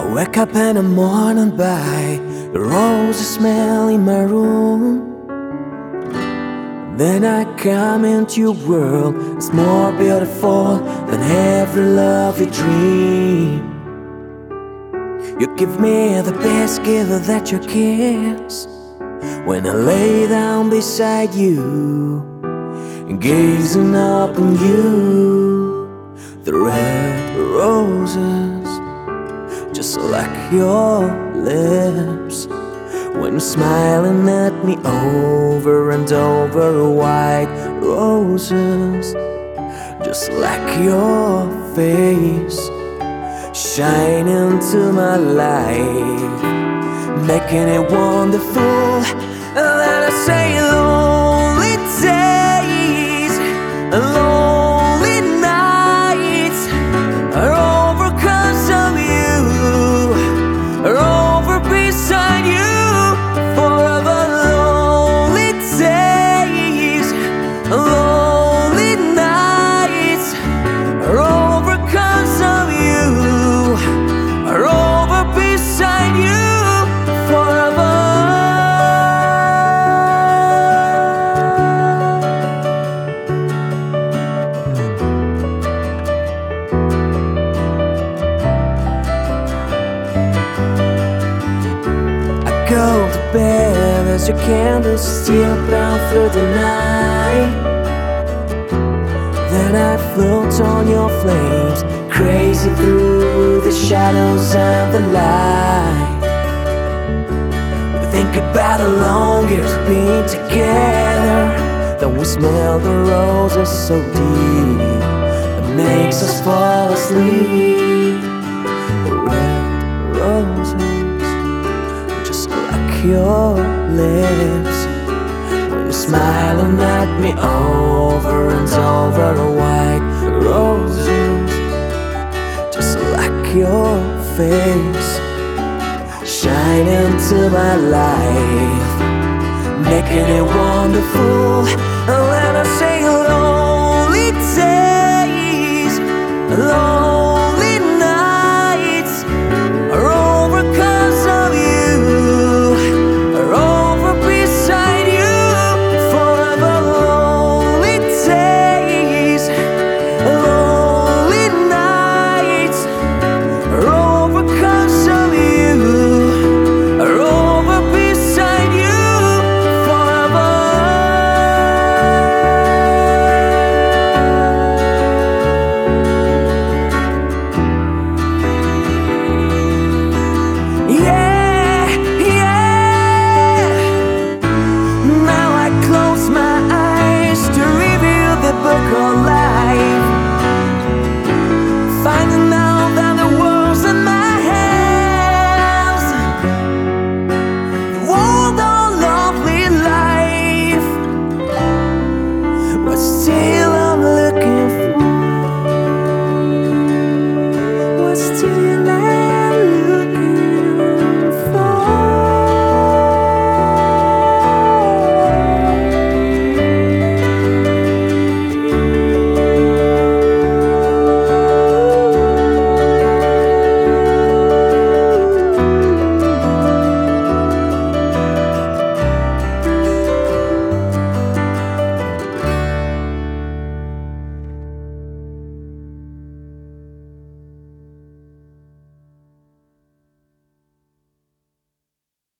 Wake up in the morning by the roses smell in my room. Then I come into your world. It's more beautiful than every lovely dream. You give me the best gift that your kiss. When I lay down beside you, gazing up on you, the red roses, just like your lips. When you're smiling at me over and over, white roses, just like your face, shine into my life, making it wonderful. And then I say lonely days, lonely nights are over 'cause of you, are over beside you. Forever lonely days, lonely nights are over 'cause of you, are over beside you. Forever. Go to bed as your candles steal down through the night. Then I float on your flames, crazy through the shadows and the light. We think about how long it's been together, then we smell the roses so deep, it makes us fall asleep. The red roses, your lips, when you're smiling at me over and over, white roses, just like your face, shine into my life, making it wonderful. And when I say lonely days, lonely